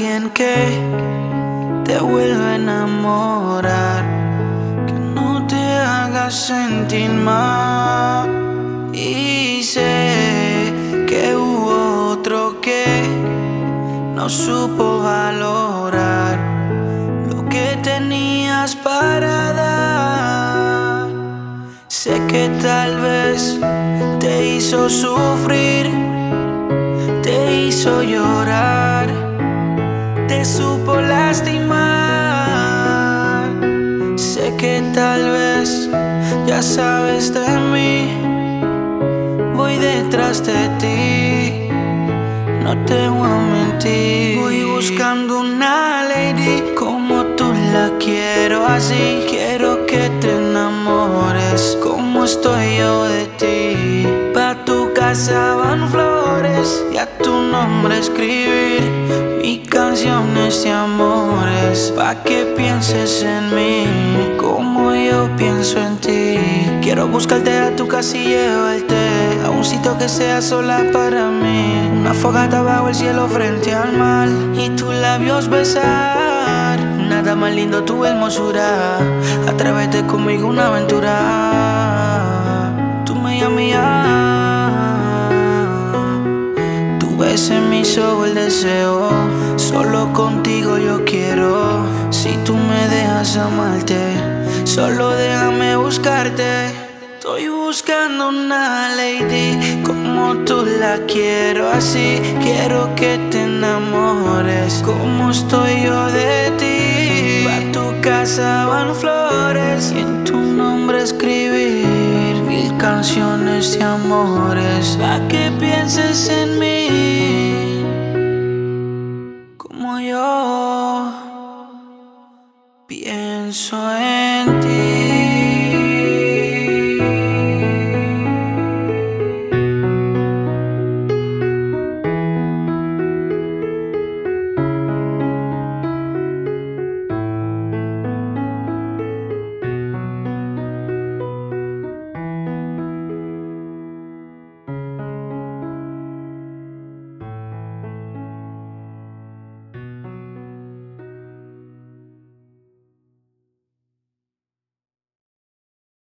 alguien que te vuelva a enamorar, que no te haga sentir mal. Y sé que hubo otro que no supo valorar lo que tenías para dar. Sé que tal vez te hizo sufrir, te hizo llorar, te supo lastimar. Sé que tal vez ya sabes de mí, voy detrás de ti, no te voy a mentir. Voy buscando una lady como tú la quiero así. Quiero que te enamores como estoy yo de ti. Pa' tu casa van flores y a tu nombre escribir mis canciones de amores, pa' que pienses en mí como yo pienso en ti. Quiero buscarte a tu casa y llevarte a un sitio que sea sola para mí. Una fogata bajo el cielo frente al mar y tus labios besar. Nada más lindo tu hermosura, atrévete conmigo una aventura. Tú me llamas, tú ves en mis ojos el deseo. Solo contigo yo quiero. Si tú me dejas amarte, solo déjame buscarte. Estoy buscando una lady como tú la quiero así. Quiero que te enamores como estoy yo de ti. Pa' tu casa van flores y en tu nombre escribir mil canciones de amores, pa' que pienses en mí como yo pienso en